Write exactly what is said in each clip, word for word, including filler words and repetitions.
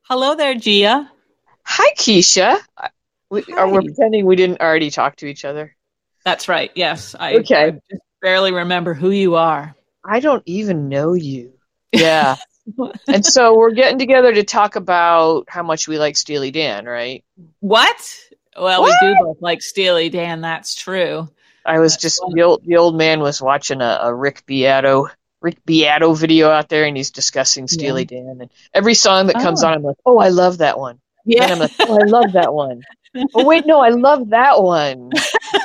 Hello there, Gia. Hi, Keisha. I- We are Hi. we pretending we didn't already talk to each other. That's right. Yes, I, I Okay. just barely remember who you are. I don't even know you. Yeah. And so we're getting together to talk about how much we like Steely Dan, right? What? Well, we do What? both like Steely Dan. That's true. I was That's just one. the old the old man was watching a, a Rick Beato Rick Beato video out there, and he's discussing Yeah. Steely Dan, and every song that comes Oh, on, I'm like, oh, I love that one. And then yeah. I'm like, oh, I love that one. Oh wait, no, I love that one.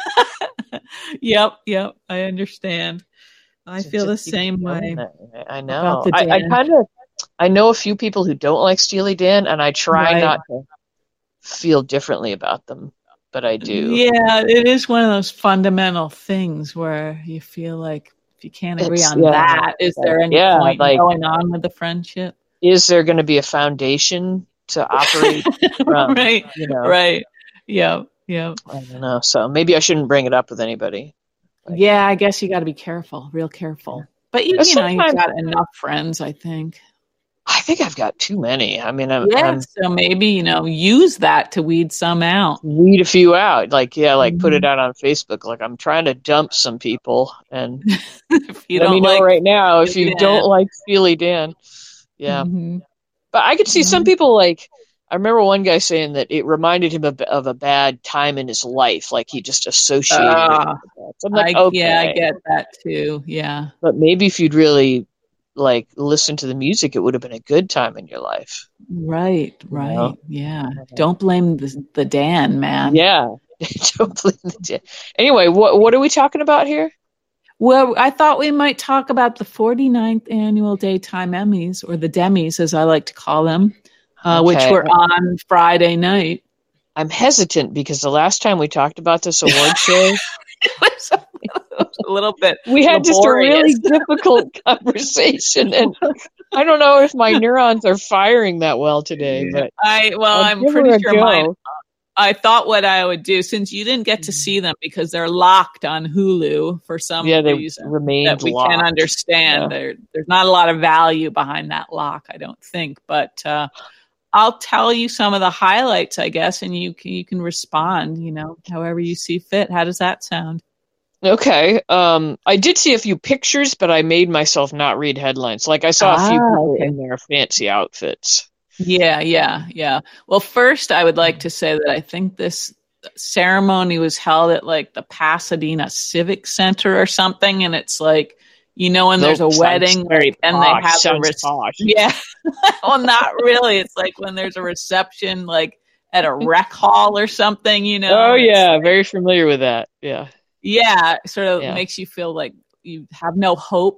Yep. Yep. I understand. I It feel the just keeps same coming way that way. I about know. the I, I Dan. kind of I know a few people who don't like Steely Dan, and I try Right. not to feel differently about them, but I do. Yeah, it is one of those fundamental things where you feel like if you can't agree It's on yeah, that, is like there any yeah, point in like going on with the friendship? is there going to be a foundation to operate from? Right. You know, Right. Yep. Yep. I don't know. So maybe I shouldn't bring it up with anybody. Like, Yeah, I guess you got to be careful, real yeah. careful. But you, But you know, you've sometimes got enough friends, I think. I think I've got too many. I mean, I'm Yeah, I'm so maybe, you know, use that to weed some out. weed a few out. Like yeah, like put it Mhm. out on Facebook. Like I'm trying to dump some people and. If you Let me don't know like right now if you Steely don't Dan. like Steely Dan. Yeah. Hmm. But I could see some people like, I remember one guy saying that it reminded him of, of a bad time in his life. Like he just associated it Uh, with that. So I'm like, I yeah, I okay. get that too. Yeah. But maybe if you'd really like listen to the music, it would have been a good time in your life. Right, You know? right. Yeah. Don't blame the, the Dan, man. Yeah. Totally. Anyway, what what are we talking about here? Well, I thought we might talk about the forty-ninth annual Daytime Emmys, or the Demis, as I like to call them, uh, which Okay. were on Friday night. I'm hesitant because the last time we talked about this award show, It was a, it was a little bit we had just a really laborious. difficult conversation, and I don't know if my neurons are firing that well today, Yeah. but I well, I'll I'm give her pretty a sure mine. go. I thought what I would do, since you didn't get to see them because they're locked on Hulu for Yeah, some they reason that remained we can't locked. understand. Yeah. There, there's not a lot of value behind that lock, I don't think. But uh, I'll tell you some of the highlights, I guess, and you can, you can respond, you know, however you see fit. How does that sound? Okay. Um, I did see a few pictures, but I made myself not read headlines. Like I saw a few Ah, people okay. in their fancy outfits. Yeah, yeah, yeah. Well, first, I would like to say that I think this ceremony was held at like the Pasadena Civic Center or something, and it's like, you know, when there's Those a sounds wedding very and they posh. have a Sounds re- posh. yeah, well, not really. It's like when there's a reception, like at a rec hall or something, you know, Oh and it's yeah, like, very familiar with that. Yeah. yeah, it sort of Yeah. makes you feel like you have no hope.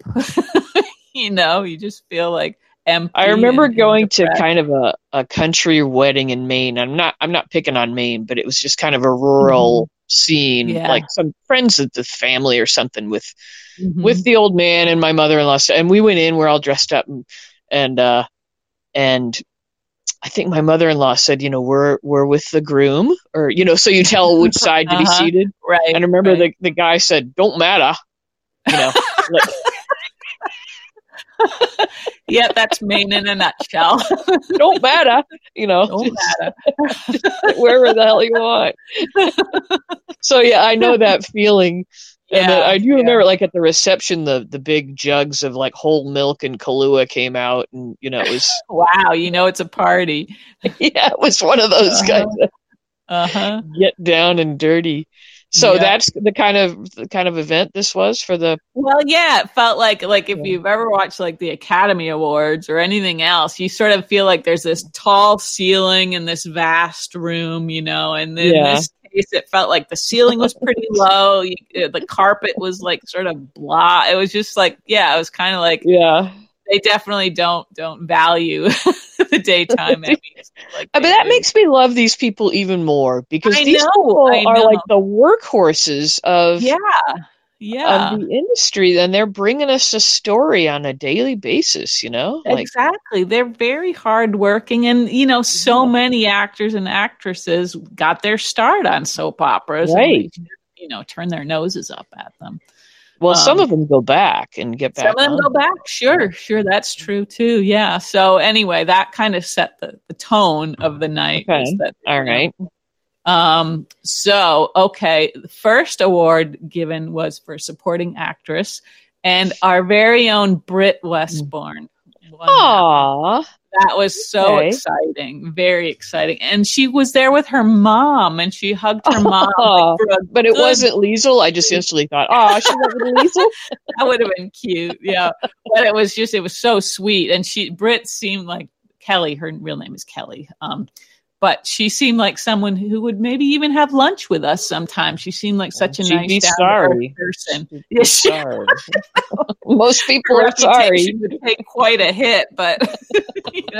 You know, you just feel like I empty remember and, and going to depressed. kind of a, a country wedding in Maine. I'm not I'm not picking on Maine, but it was just kind of a Hmm. rural scene, Yeah. like some friends of the family or something with with Hmm. the old man and my mother-in-law. And we went in, we're all dressed up, and and uh and I think my mother-in-law said, you know, we're we're with the groom, or you know, so you tell which side to be Uh-huh. seated. Right, And I remember right. the the guy said, "Don't matter," you know, like, Yeah, that's Maine in a nutshell. don't matter, you know, Don't just, matter. just sit wherever the hell you want. So yeah, I know that feeling. And then Yeah, I do yeah. remember, like at the reception, the the big jugs of like whole milk and Kahlua came out, and you know it was Wow, you know it's a party. yeah, it was one of those Uh-huh. guys that Uh-huh. get down and dirty. So Yeah. that's the kind of the kind of event this was for the. Well, yeah, it felt like like if Yeah. you've ever watched like the Academy Awards or anything else, you sort of feel like there's this tall ceiling in this vast room, you know, and in Yeah. this case it felt like the ceiling was pretty low. You, uh, the carpet was like sort of blah. It was just like, yeah, it was kind of like Yeah. they definitely don't don't value the daytime Emmys like But they that do. makes me love these people even more because I these know, people I are know. like the workhorses of Yeah, of yeah. the industry, and they're bringing us a story on a daily basis. You know, like Exactly. They're very hardworking. And, you know, so many actors and actresses got their start on soap operas and we, right. you know, turn their noses up at them. Well, some Um, of them go back and get back some of them on. go back. Sure, sure, that's true too. Yeah. So anyway, that kind of set the, the tone of the night. Okay. Was that, All you know, right. Um, so, okay, the first award given was for supporting actress, and our very own Britt Westbourne won that. Aww. That was so Okay. exciting, very exciting. And she was there with her mom, and she hugged her mom. Aw, like, for a but it good- wasn't Liesel. I just instantly thought, oh, she went with Liesel. That would have been cute, yeah. But it was just, it was so sweet. And she, Britt seemed like Kelly. Her real name is Kelly. Um, But she seemed like someone who would maybe even have lunch with us sometime. She seemed like such a She'd nice be down-to-earth sorry. person. She'd be Yeah, she- sorry. Most people Her are sorry. reputation would take quite a hit, but yeah.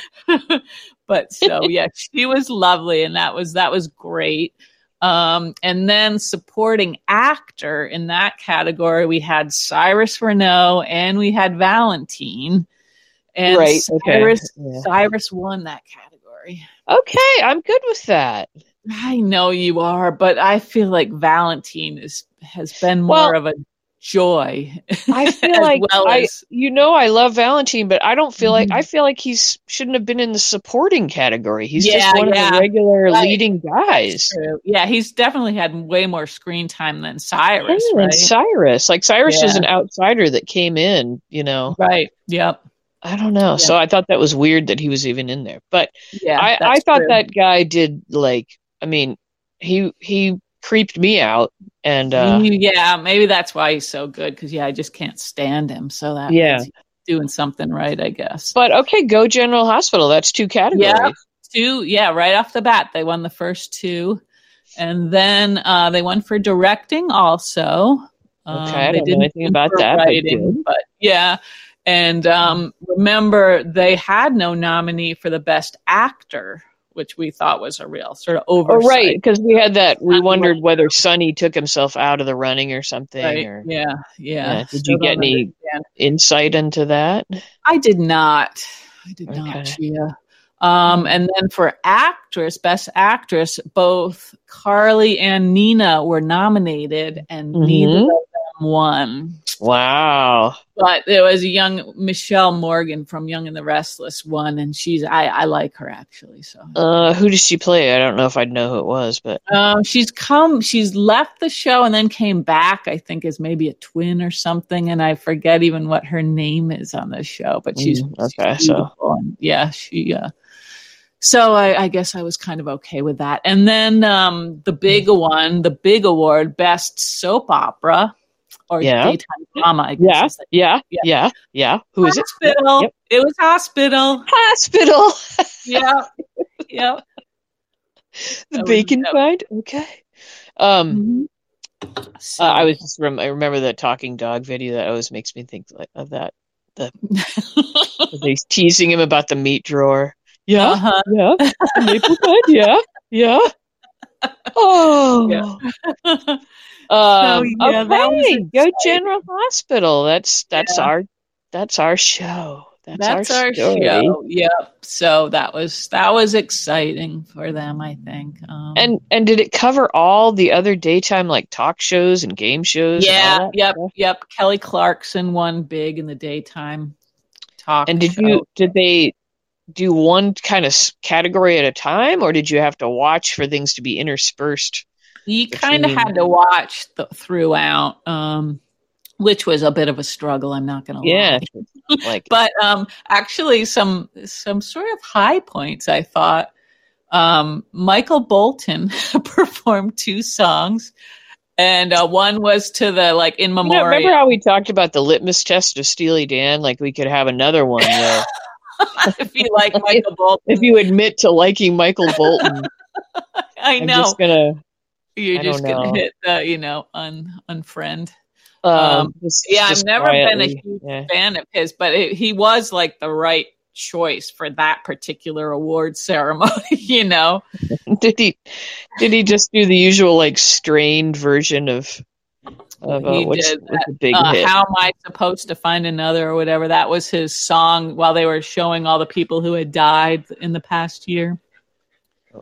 But so yeah, she was lovely, and that was that was great. Um, and then supporting actor in that category, we had Cyrus Renault and we had Valentine. And Right, okay. Cyrus, Yeah. Cyrus won that category. Okay, I'm good with that. I know you are, but I feel like Valentine is has been more Well, of a joy. I feel as like well I, as you know, I love Valentine, but I don't feel like Mhm. I feel like he's shouldn't have been in the supporting category. He's Yeah, just one yeah. of the regular Right. leading guys. True. Yeah, he's definitely had way more screen time than Cyrus, Yeah, right? and Cyrus, like Cyrus is Yeah. an outsider that came in. You know, Right. Yep. I don't know. Yeah. So I thought that was weird that he was even in there. But Yeah. I, I that's thought true. that guy did like. I mean, he he creeped me out, and uh, Yeah, maybe that's why he's so good, because yeah, I just can't stand him. So that Yeah. means he's doing something right, I guess. but okay, go General Hospital. That's two categories. Yeah. Two, yeah, right off the bat, they won the first two, and then uh, they won for directing also. Um, Okay, I they don't know didn't anything win about for that, but writing, good. but yeah. And um, remember, they had no nominee for the best actor, which we thought was a real sort of Oh, oversight. right, because we had that. We Sonny wondered went whether Sonny took himself out of the running or something. Right? Or Yeah, yeah. yeah, did Still you get don't any understand. insight into that? I did not. I did Okay. not, Gia. Um, and then for actress, best actress, both Carly and Nina were nominated, and Mhm. neither of them won. Wow. But there was a young Michelle Morgan from Young and the Restless won, and she's I, I like her actually. So Uh, who did she play? I don't know if I'd know who it was, but um, she's come, she's left the show and then came back. I think as maybe a twin or something, and I forget even what her name is on the show. But she's, Mm, okay, she's so- beautiful, and yeah, she. Uh, so I, I guess I was kind of okay with that. And then um, the big one, the big award, best soap opera or Yeah. daytime drama. I guess yeah, is the- yeah, Yeah. yeah, yeah. Who is it? Hospital. Yep. It was Hospital. Hospital. Yeah. Yep. The That was- bacon that- find. Okay. Um, Mhm. So, uh, I was just rem- I remember the talking dog video. That always makes me think like, of that. He's teasing him about the meat drawer. Yeah, Uh-huh. yeah. The maple find. Yeah, yeah. Oh. Yeah. Um, yeah, that was okay, go exciting. General Hospital. That's that's Yeah. our that's our show. That's, That's our, our story. show. Yep. So that was that was exciting for them, I think. Um, And and did it cover all the other daytime like talk shows and game shows? and yeah, all that yep, stuff? yep. Kelly Clarkson won big in the daytime talk. And did show. you did they do one kind of s- category at a time, or did you have to watch for things to be interspersed? You kind of between- had to watch the, throughout, um, which was a bit of a struggle. I'm not going to Yeah, lie. like But um, actually, some some sort of high points. I thought um, Michael Bolton performed two songs, and uh, one was to the like in you know, memoriam. remember how we talked about the litmus test of Steely Dan? Like we could have another one where if you like Michael Bolton, if you admit to liking Michael Bolton, I I'm know just gonna you're I just don't gonna know. hit the you know un unfriend. um, Um, just, Yeah, just I've never been a quietly, huge yeah. fan of his, but it, he was like the right choice for that particular award ceremony. You know, Did he did he just do the usual like strained version of of uh, He what's, did what's the big uh, hit? how am I supposed to find another or whatever? That was his song while they were showing all the people who had died in the past year.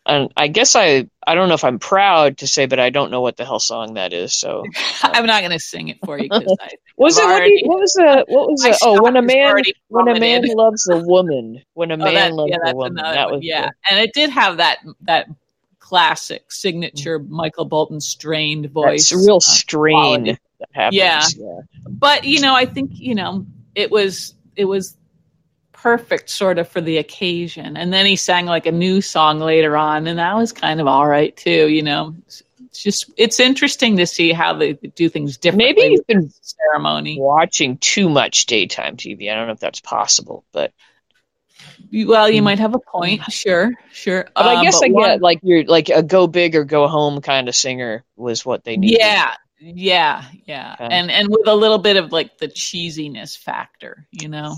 and I guess I I don't know if I'm proud to say, but I don't know what the hell song that is. So um, I'm not going to sing it for you because I was I've it what, already, do you, what was the what was my the oh stock when a is man already when a man plummeted. loves a woman when a Oh, man that, loves yeah, a that's woman another that one. was Yeah, the, and it did have that that classic signature Michael Bolton strained that's voice real uh, strain quality. that Yeah, happens. Yeah. but you know, I think you know it was it was perfect sort of for the occasion. And then he sang like a new song later on, and that was kind of all right too. You know, it's just it's interesting to see how they do things differently. Maybe you've with been the ceremony. watching too much daytime T V. I don't know if that's possible, but Well, you might have a point. Sure, sure. but I Um, guess but I one, get like you're like a go big or go home kind of singer was what they needed. yeah, yeah, yeah, Okay. and and with a little bit of like the cheesiness factor, you know.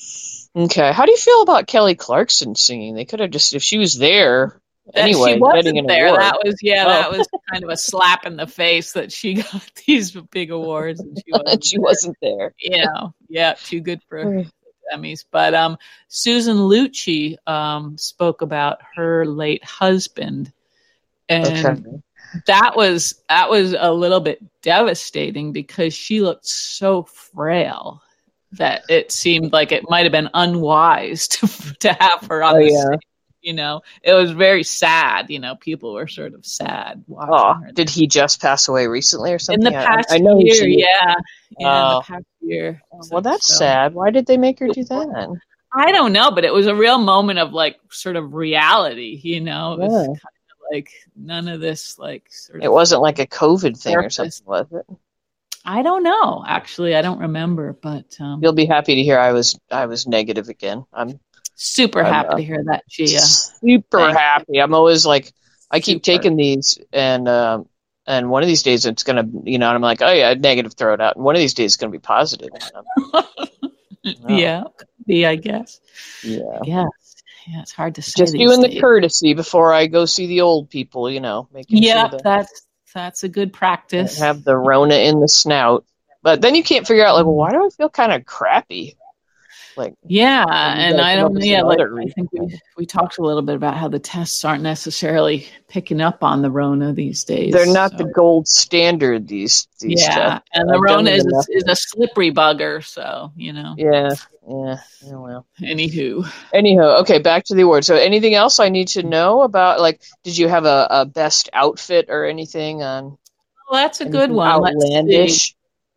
Okay. How do you feel about Kelly Clarkson singing? They could have just, if she was there That anyway, she getting wasn't an there. award. That was yeah. Oh. That was kind of a slap in the face that she got these big awards and she wasn't. she there. wasn't there. You know, yeah, too good for Emmys. But um, Susan Lucci um spoke about her late husband, and Okay. that was that was a little bit devastating because she looked so frail that it seemed like it might have been unwise to to have her on Oh, the yeah. stage. You know, it was very sad. You know, people were sort of sad watching Oh, her. did he just pass away recently or something? In the past I, I know year, she, yeah, yeah, in Oh. the past year. Well, that's So- sad. Why did they make her do that? I don't know, but it was a real moment of like sort of reality. You know, it was Yeah. kind of like none of this like sort of. It wasn't like a COVID thing or Therapist. something, was it? I don't know. Actually, I don't remember, but um, You'll be happy to hear I was I was negative again. I'm super I'm, happy uh, to hear that, Gia. super Thank you. happy. I'm always like, I keep Super. taking these, and um, and one of these days it's gonna, you know, and I'm like, oh yeah, negative, throw it out. And one of these days it's gonna be positive. Um, Yeah, could be, I guess. yeah. Yeah, yeah, it's hard to say. Just these doing the days. courtesy before I go see the old people, you know, making Yeah, sure that that's that's a good I practice. have the Rona in the snout. But then you can't figure out, like, well, why do I feel kind of crappy? Like, Yeah, you and gotta I come up don't. with Yeah, some like other I reason. think we we talked a little bit about how the tests aren't necessarily picking up on the Rona these days. They're not so- the gold standard. These these Yeah, tests. and the I've done Rona it is enough. is a slippery bugger. So you know. Yeah, yeah, yeah. Well. Anywho, Anyhow, okay, back to the award. So, anything else I need to know about? Like, did you have a, a best outfit or anything on? well, that's a good anything one. Let's see. Outlandish.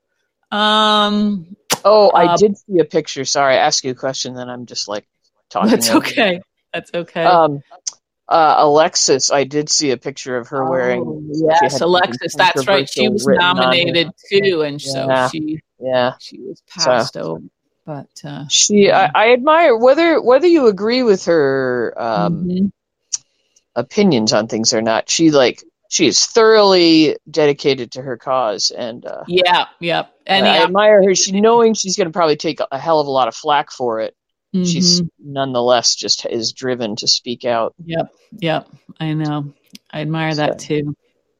Um, Oh, I Uh, did see a picture. Sorry, I asked you a question, then I'm just like talking. that's over okay. That's okay. you. Um, uh, Alexis, I did see a picture of her wearing. Oh, she yes, had something Alexis. That's right. She controversial was written on her. nominated too, and Yeah. so she Yeah, she was passed over. But uh, she. I, I admire whether whether you agree with her um, mhm. opinions on things or not. She like she is thoroughly dedicated to her cause, and uh, yeah, yep. And I yeah, admire her. She knowing she's going to probably take a hell of a lot of flack for it. She's mhm. nonetheless just is driven to speak out. Yep, yep. I know. I admire that So- too.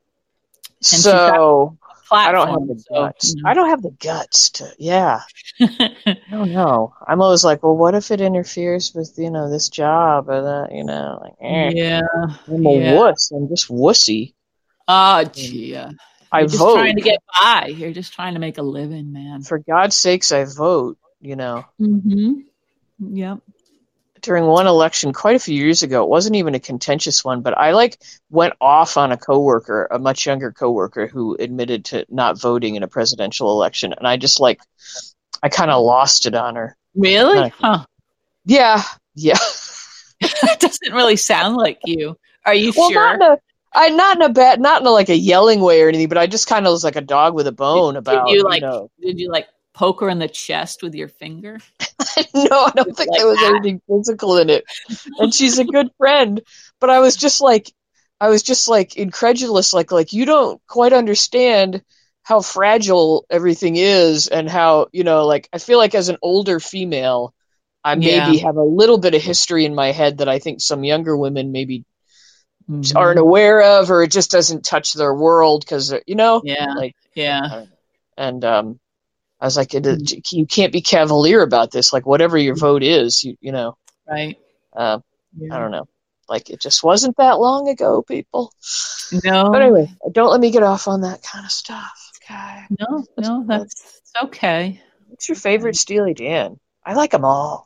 she's So I don't Platform, have the so, guts. you know. I don't have the guts to. Yeah, I don't know. I'm always like, well, what if it interferes with you know this job or that? You know, like, eh. yeah. I'm a yeah. wuss. I'm just wussy. Oh, gee. uh, I You're just vote. trying to get by. You're just trying to make a living, man. For God's sakes, I vote. You know. Mm-hmm. Yep. During one election quite a few years ago, it wasn't even a contentious one, but I like went off on a coworker, a much younger coworker who admitted to not voting in a presidential election. And I just like, I kind of lost it on her. Really? Right. Huh. Yeah. Yeah. That doesn't really sound like you. Are you Well, sure? not in a, I, not in a bad, not in a, like a yelling way or anything, but I just kind of was like a dog with a bone Did about, you like? you know, Did you like poke her in the chest with your finger? no, I don't think Like there was that? anything physical in it. And she's a good friend, but I was just like, I was just like incredulous, like, like you don't quite understand how fragile everything is and how, you know, like, I feel like as an older female, I Yeah. maybe have a little bit of history in my head that I think some younger women maybe Mhm. aren't aware of, or it just doesn't touch their world because, you know, Yeah. like, Yeah. and, um, I was like, it, you can't be cavalier about this. Like, whatever your vote is, you, you know, Right. uh, Yeah. I don't know. like it just wasn't that long ago, people. No. But anyway, don't let me get off on that kind of stuff. Okay. No, no, that's it's okay. What's your favorite Steely Dan? I like them all.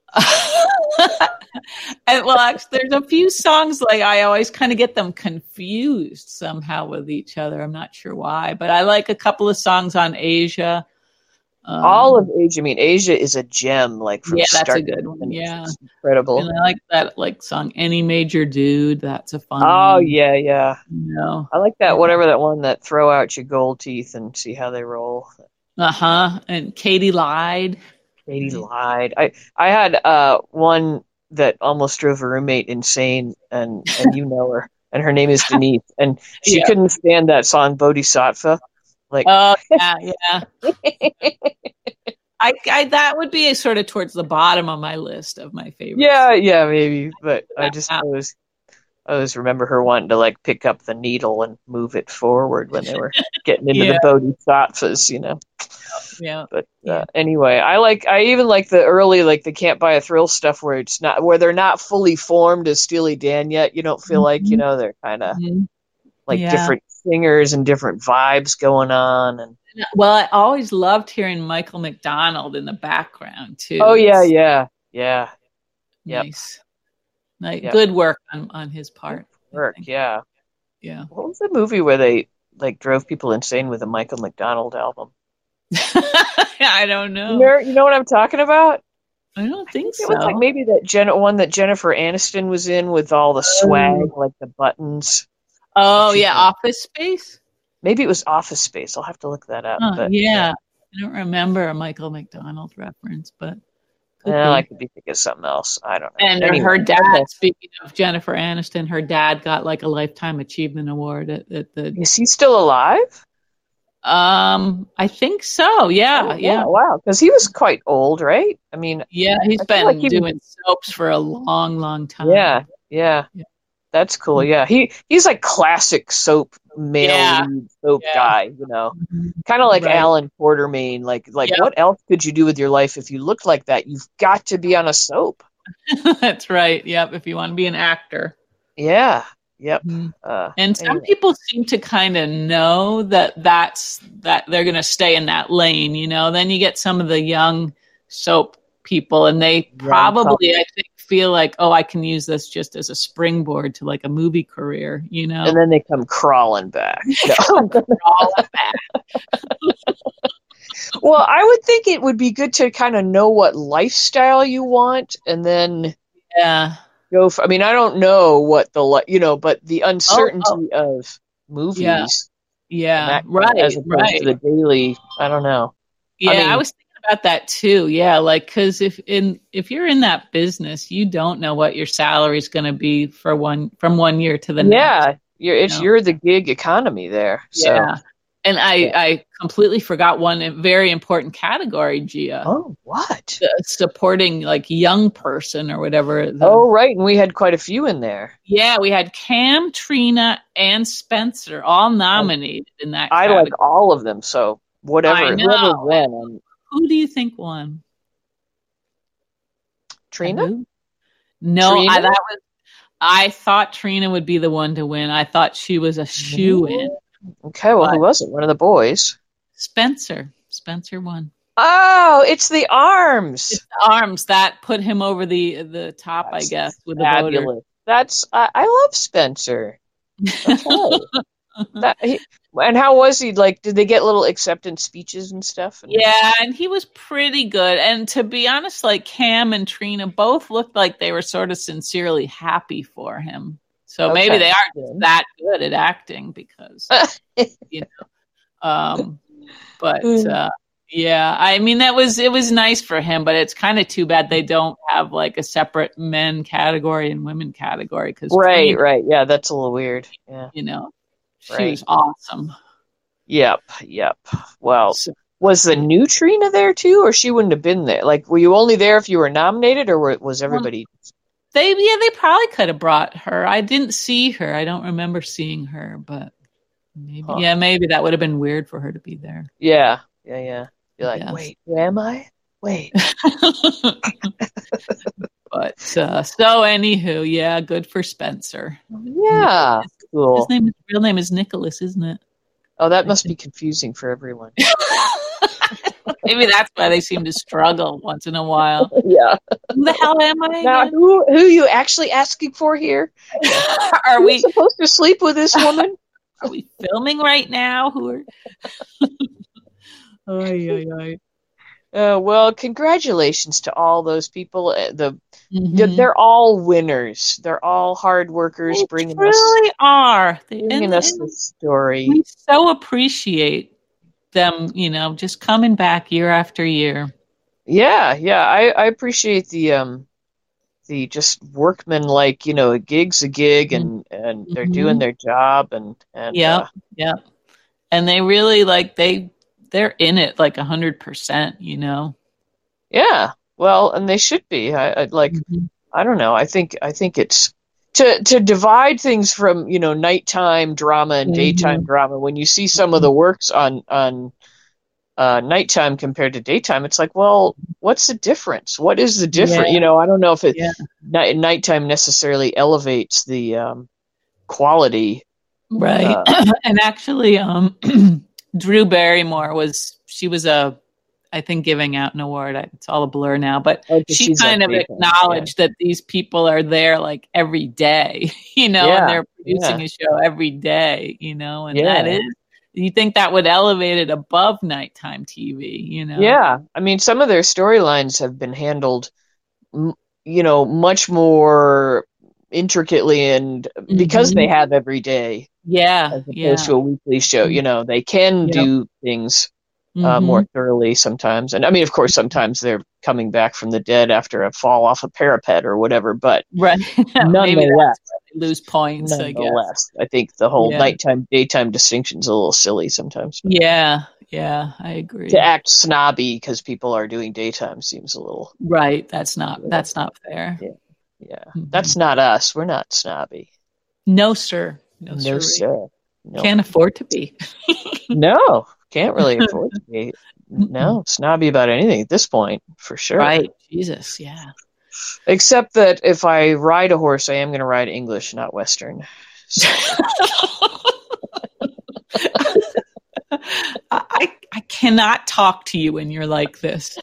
And well, actually, there's a few songs like I always kind of get them confused somehow with each other. I'm not sure why, but I like a couple of songs on Asia. Um, all of Asia. I mean, Asia is a gem. Like from yeah, that's start a good to one. finish. Yeah, It's incredible. and I like that like song "Any Major Dude." That's a fun. Oh one. yeah, yeah. You know, I like that. Whatever that one that throw out your gold teeth and see how they roll. uh huh. And Katie lied. Katie lied. I I had uh one that almost drove a roommate insane, and and you know her, and her name is Denise, and she Yeah. couldn't stand that song Bodhisattva. Like, Oh yeah, yeah. I, I that would be sort of towards the bottom of my list of my favorites. yeah, yeah, maybe, but I just Yeah. always I always remember her wanting to like pick up the needle and move it forward when they were getting into Yeah. the Bodhisattvas, you know. Yeah. But uh, Yeah. anyway, I like I even like the early like the Can't Buy a Thrill stuff where it's not where they're not fully formed as Steely Dan yet. You don't feel like you know they're kind of Mhm. like Yeah. different singers and different vibes going on. And Well, I always loved hearing Michael McDonald in the background too. oh yeah, It's yeah, yeah, yep. nice. Like Yep. good work on, on his part. I work. think. Yeah. Yeah. What was the movie where they like drove people insane with a Michael McDonald album? I don't know. You know, you know what I'm talking about? I don't think It so. was like maybe that Jen one that Jennifer Aniston was in with all the swag, like the buttons. Oh She- yeah, Office Space. Maybe it was Office Space. I'll have to look that up. Huh, but yeah. I don't remember a Michael McDonald reference, but could well, be. I could be thinking of something else. I don't know. And Anyway, her dad, okay. speaking of Jennifer Aniston, her dad got like a lifetime achievement award at, at the. Is he still alive? Um, I think so. Yeah, Oh, yeah, wow, because he was quite old, right? I mean, yeah. He's I feel been like he was- doing soaps for a long, long time. yeah, yeah, Yeah. that's cool. Yeah, he he's like classic soap male Yeah. lead soap Yeah. guy, you know, Mhm. kind of like Right. Alan Quartermain. Like, like Yeah. what else could you do with your life if you looked like that? You've got to be on a soap. That's right. Yep. If you want to be an actor. Yeah. Yep. Mhm. Uh, And some anyway. people seem to kind of know that that's that they're going to stay in that lane, you know. Then you get some of the young soap people, and they probably, I think, feel like, oh, I can use this just as a springboard to like a movie career, you know. And then they come crawling back. No. All of that. Well, I would think it would be good to kind of know what lifestyle you want, and then Yeah. go for, I mean, I don't know what the li- you know, but the uncertainty Oh, of movies, Yeah. and Yeah. that, Right. as opposed Right. to the daily. I don't know. Yeah, I I, mean- was thinking about that too. Yeah, like because if in if you're in that business, you don't know what your salary is going to be for one from one year to the next. Yeah, you're it's No. you're the gig economy there. So. Yeah, and I Yeah. I completely forgot one very important category, Gia, Oh, what? the supporting like young person or whatever. The- Oh, right, and we had quite a few in there. yeah, we had Cam, Trina, and Spencer all nominated in that. I category. like all of them. So whatever, I know. whoever won, um, Who do you think won? Trina. Who? No, Trina? I that was. I thought Trina would be the one to win. I thought she was a shoe in. Okay, well, But- who was it? One of the boys. Spencer. Spencer won. Oh, it's the arms. It's the arms that put him over the the top, I That's guess, with the voter. Fabulous. That's I, I love Spencer. Okay. That, he, and how was he? Like, did they get little acceptance speeches and stuff? And- Yeah, and he was pretty good. And to be honest, like Cam and Trina both looked like they were sort of sincerely happy for him. So maybe Okay. they aren't Good. that good at acting because you know. Um, but uh, yeah, I mean that was it was nice for him, but it's kind of too bad they don't have like a separate men category and women category because Right, right. Yeah, that's a little weird. Yeah. you know, she Right. was awesome. Yep, yep. Well, So, was the new Trina there too, or she wouldn't have been there? Like, were you only there if you were nominated, or were, was everybody? they yeah they probably could have brought her. I didn't see her. I don't remember seeing her, but maybe Huh. yeah maybe that would have been weird for her to be there. Yeah, yeah, yeah. You're like, Yes. wait, who am I? Wait. But uh, so anywho, yeah, good for Spencer. Yeah, cool. His name, his real name is Nicholas, isn't it? Oh, that must be confusing for everyone. Maybe that's why they seem to struggle once in a while. Yeah. Who the hell am I? Now, again? who who are you actually asking for here? Are Are we we supposed to sleep with this woman? are we filming right now? Who are? Oy, oy, oy. Uh, well, congratulations to all those people. Uh, The Mhm. they're all winners. They're all hard workers, They bringing us truly are. They, bringing and, us and this story. we so appreciate them, you know, just coming back year after year. Yeah, yeah. I, I appreciate the um the just workmen, like, you know, a gig's a gig, and and they're doing Mhm. their job, and and Yep, uh, yep. And they really like they they're in it like a hundred percent, you know. yeah. Well, and they should be. I, I like. Mhm. I don't know. I think I think it's to to divide things from, you know, nighttime drama and daytime Mhm. drama. When you see some of the works on on uh, nighttime compared to daytime, it's like, well, what's the difference? What is the Yeah, difference? You know, I don't know if it yeah. night nighttime necessarily elevates the um, quality. Right. Uh, And actually, um, Drew Barrymore was, she was a, I think, giving out an award. I- It's all a blur now, but oh, 'cause she she's on kind of daytime. Yeah, acknowledged that these people are there like every day, you know, and yeah, they're producing yeah, a show every day, you know, and that yeah. is, you think that would elevate it above nighttime T V, you know? Yeah. I mean, some of their storylines have been handled, m- you know, much more intricately, and because they Hmm. have every day Yeah, as opposed yeah. to a weekly show, you know, they can Yep. do things uh, Hmm. more thoroughly sometimes. And I mean, of course, sometimes they're coming back from the dead after a fall off a parapet or whatever, but Right. Maybe nonetheless, that's why they lose points, I guess. nonetheless, I think the whole Yeah. nighttime daytime distinction's a little silly sometimes. Yeah, yeah, I To agree. act snobby because people are doing daytime seems a little, Right. That's not yeah, that's not fair. yeah, yeah. Mhm. That's not us. We're not snobby. No, sir. No, No, sirree. sir. No, Can't afford to be. no, can't really afford to be. Mm-mm. No, snobby about anything at this point, for sure. Right. Jesus, yeah. Except that if I ride a horse, I am going to ride English, not Western. So, I I cannot talk to you when you're like this.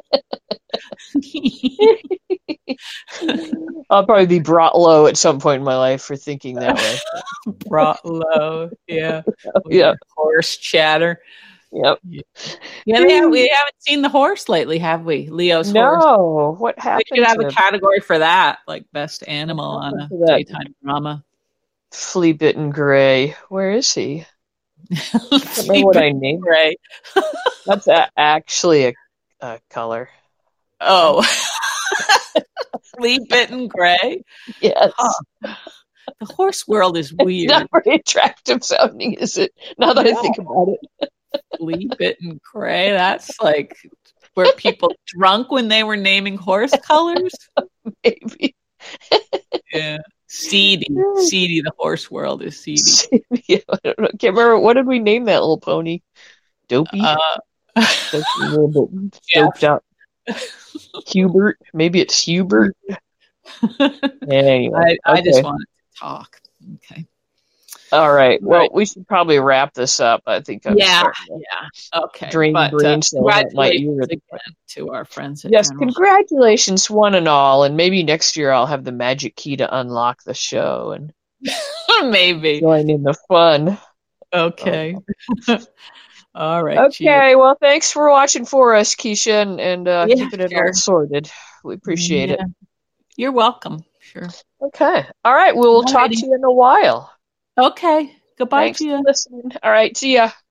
I'll probably be brought low at some point in my life for thinking that way. Brought low. Yeah. With Yeah. your horse chatter. Yep. Yeah, yeah they have, we haven't seen the horse lately, have we? Leo's horse. No, what We happened should have to a category for that, like best animal what on happened a to that daytime drama. flea bitten gray? Where is he? I can't remember what I named. Gray. That's a- actually a, a color. Oh, flea bitten gray. Yes. Huh. The horse world is It's weird. not very attractive sounding, is it? Now that I No. think about it. Flea bitten gray. That's like were people drunk when they were naming horse colors? Maybe. Yeah. Seedy. Seedy. The horse world is seedy. Yeah, I don't know. Can't remember. What did we name that little pony? Dopey? Uh, Dopey, a little bit Yeah. doped up. Hubert? Maybe it's Hubert? Anyway. I, I just Okay. wanted to talk. Okay. All right. Well, Right. we should probably wrap this up. I think I'm Yeah. starting to Yeah. Okay. drain But brain uh, cells out my ear. congratulations again to our friends at Yes, General. congratulations, one and all. And maybe next year I'll have the magic key to unlock the show and Maybe. join in the fun. Okay. All right. Okay, cheers. well, thanks for watching for us, Keisha, and, and uh, Yeah, keeping it sure. all sorted. We appreciate it. Yeah. You're welcome. Sure. Okay. All right. We'll talk Alrighty. to you in a while. Okay. Goodbye Thanks to for you. listening. All right. See ya.